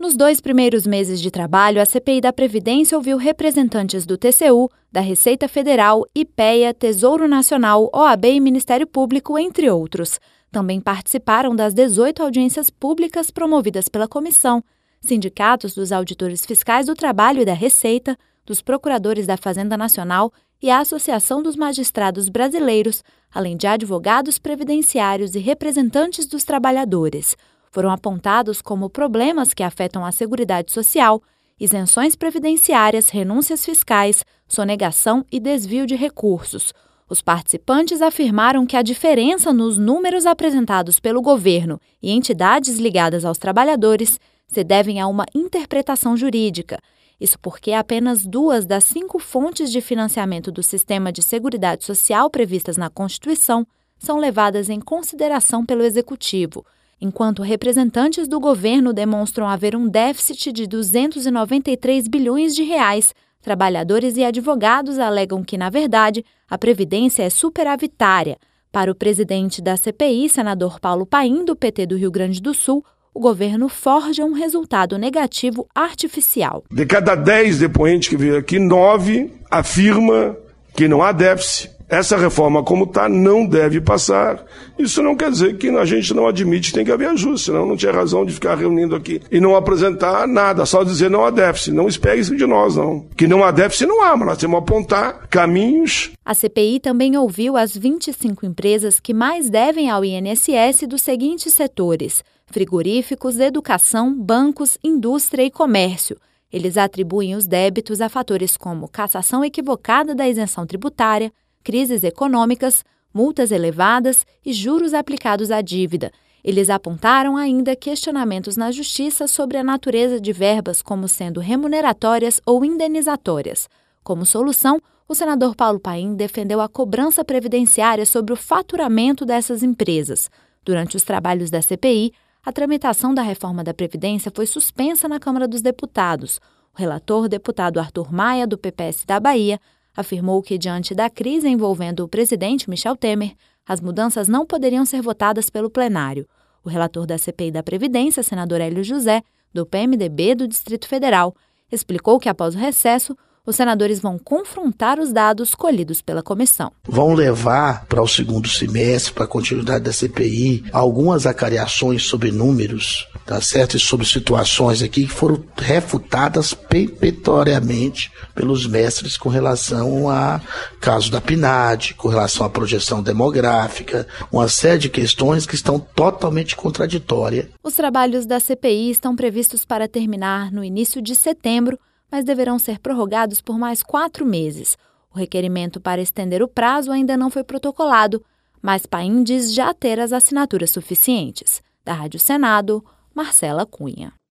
Nos 2 primeiros meses de trabalho, a CPI da Previdência ouviu representantes do TCU, da Receita Federal, IPEA, Tesouro Nacional, OAB e Ministério Público, entre outros. Também participaram das 18 audiências públicas promovidas pela comissão, sindicatos dos auditores fiscais do Trabalho e da Receita, dos procuradores da Fazenda Nacional e a Associação dos Magistrados Brasileiros, além de advogados previdenciários e representantes dos trabalhadores. Foram apontados como problemas que afetam a Seguridade Social, isenções previdenciárias, renúncias fiscais, sonegação e desvio de recursos. Os participantes afirmaram que a diferença nos números apresentados pelo governo e entidades ligadas aos trabalhadores se devem a uma interpretação jurídica. Isso porque apenas 2 das 5 fontes de financiamento do sistema de Seguridade Social previstas na Constituição são levadas em consideração pelo Executivo, enquanto representantes do governo demonstram haver um déficit de 293 bilhões de reais. Trabalhadores e advogados alegam que, na verdade, a Previdência é superavitária. Para o presidente da CPI, senador Paulo Paim, do PT do Rio Grande do Sul, o governo forja um resultado negativo artificial. De cada 10 depoentes que veio aqui, 9 afirma que não há déficit. Essa reforma, como está, não deve passar. Isso não quer dizer que a gente não admite que tem que haver ajuste, senão não tinha razão de ficar reunindo aqui e não apresentar nada, só dizer não há déficit. Não espere isso de nós, não. Que não há déficit, não há, mas nós temos que apontar caminhos. A CPI também ouviu as 25 empresas que mais devem ao INSS dos seguintes setores: frigoríficos, educação, bancos, indústria e comércio. Eles atribuem os débitos a fatores como cassação equivocada da isenção tributária, crises econômicas, multas elevadas e juros aplicados à dívida. Eles apontaram ainda questionamentos na Justiça sobre a natureza de verbas como sendo remuneratórias ou indenizatórias. Como solução, o senador Paulo Paim defendeu a cobrança previdenciária sobre o faturamento dessas empresas. Durante os trabalhos da CPI, a tramitação da reforma da Previdência foi suspensa na Câmara dos Deputados. O relator, deputado Arthur Maia, do PPS da Bahia, afirmou que, diante da crise envolvendo o presidente Michel Temer, as mudanças não poderiam ser votadas pelo plenário. O relator da CPI da Previdência, senador Hélio José, do PMDB do Distrito Federal, explicou que, após o recesso, os senadores vão confrontar os dados colhidos pela comissão. Vão levar para o segundo semestre, para a continuidade da CPI, algumas acariações sobre números, tá certo? E sobre situações aqui que foram refutadas peremptoriamente pelos mestres com relação a caso da PNAD, com relação à projeção demográfica, uma série de questões que estão totalmente contraditórias. Os trabalhos da CPI estão previstos para terminar no início de setembro, mas deverão ser prorrogados por mais 4 meses. O requerimento para estender o prazo ainda não foi protocolado, mas Paim diz já ter as assinaturas suficientes. Da Rádio Senado, Marcela Cunha.